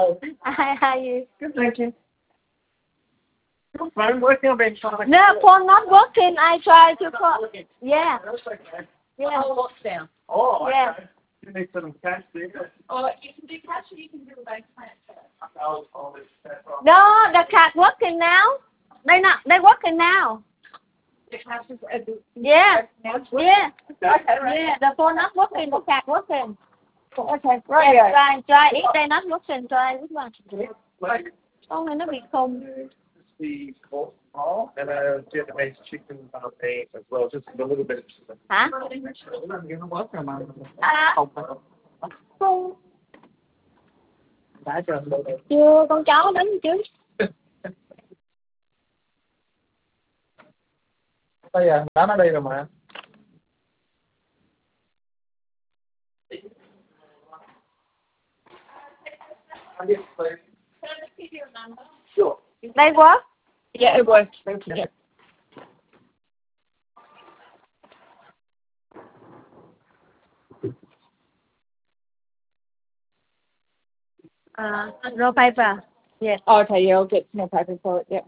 How you? Good, thank you. Phone working or being trying to... No, phone not working. I try to call. Yeah. That's okay. Yeah. Lockdown. Oh, okay. Yeah. You need some cash, do you? Or you can do cash or you can do a bank transfer. No, the card working now. They working now. The cash is Yeah. now it's Yeah. Okay, right. Yeah. The phone not working. The card working. Okay, Right. right. Try. If they not working, try this one. Like, Con này nó bị khùng. the pork roll and a Vietnamese chicken party as well, just a little bit of... Hả? I'm going to work on my... À. Không. Đã chờ rồi. Chưa, con chó đến chứ. Bây giờ đã nó đi rồi mà. Sure. They work? Yeah, it works. Thank you. No paper. Yeah. Oh, okay, yeah, I'll get some more paper for it, yeah.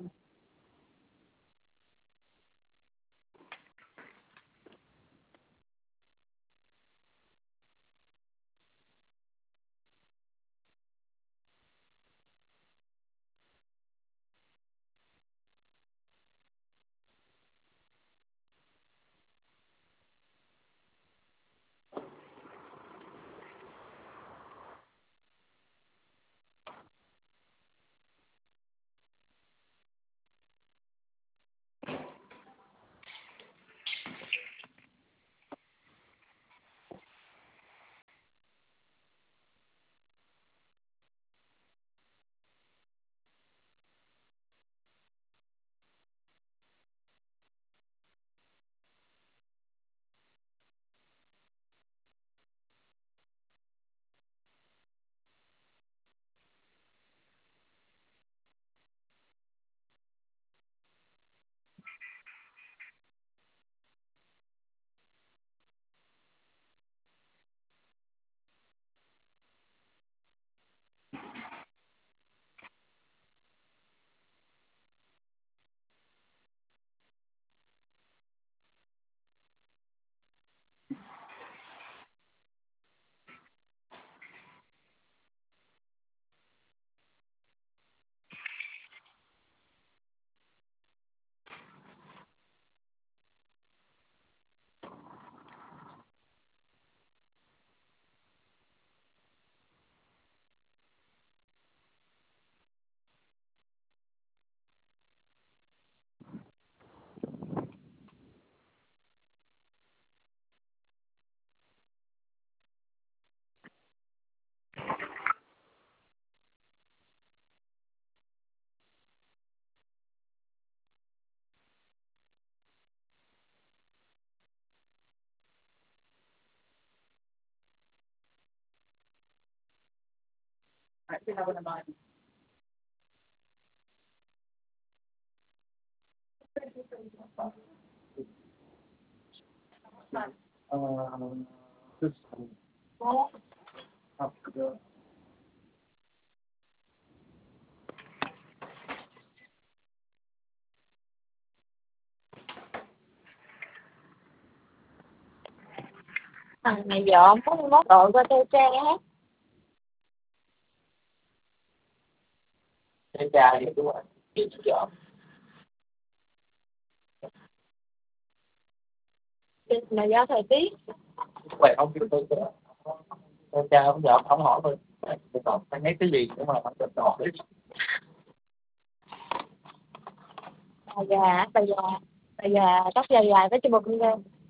I think I wouldn't mind. This up the... Thằng này dọn có đội qua tê tre hết. Cái cha gì đúng rồi. Cái chợ. Là do thời tiết. Vậy không biết tôi cha ông vợ ông hỏi tôi còn phải lấy cái gì để mà mình đòi đấy. Bà già tóc dài dài với cho bột lên.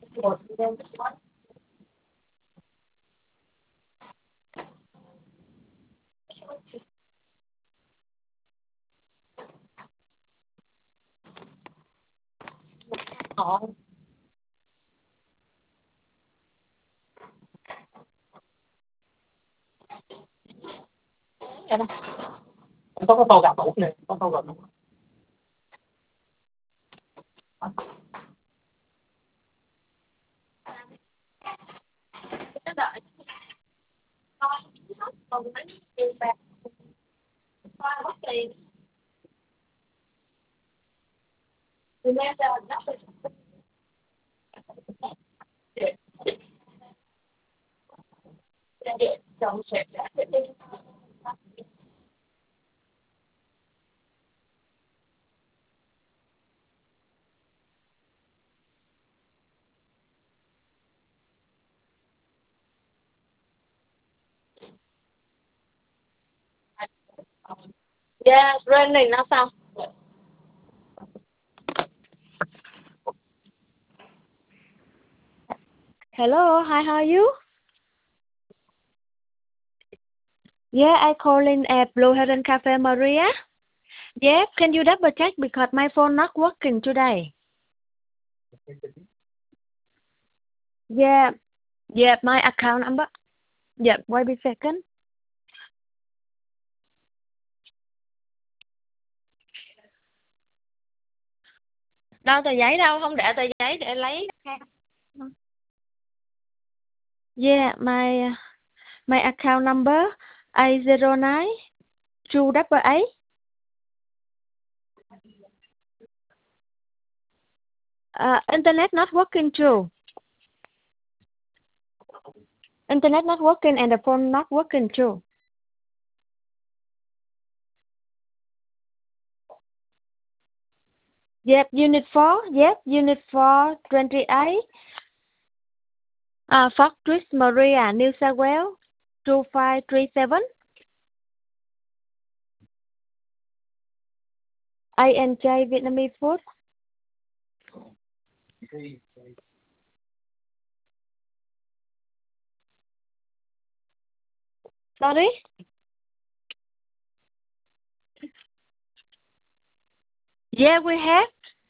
Họ vậy đó. Có tô gà tủ này, có tô gà tủ. Nó đợi. Con mấy tiền. Remember, nothing. Don't check that. Yeah, it's raining now sao? Hello, hi, how are you? Yeah, I call in at Blue Heron Cafe Maria. Yeah, can you double check because my phone not working today? Yeah, yeah, my account number. Yeah, wait a second. Đâu tờ giấy đâu, không để tờ giấy để lấy. Yeah, my account number A09 288. Internet not working too. Internet not working and the phone not working too. Yep, unit 4. Yep, unit 4, 28. Fort Street, Maria, New South Wales, 2537. INJ Vietnamese food. Sorry? Yeah, we have.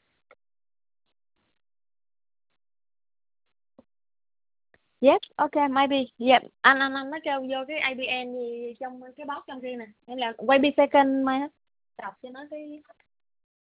Yes, okay, maybe. Yep. Anh nó kêu vô cái ABN gì trong cái box trong kia nè. Nên là wait a second, mai đọc cho nó cái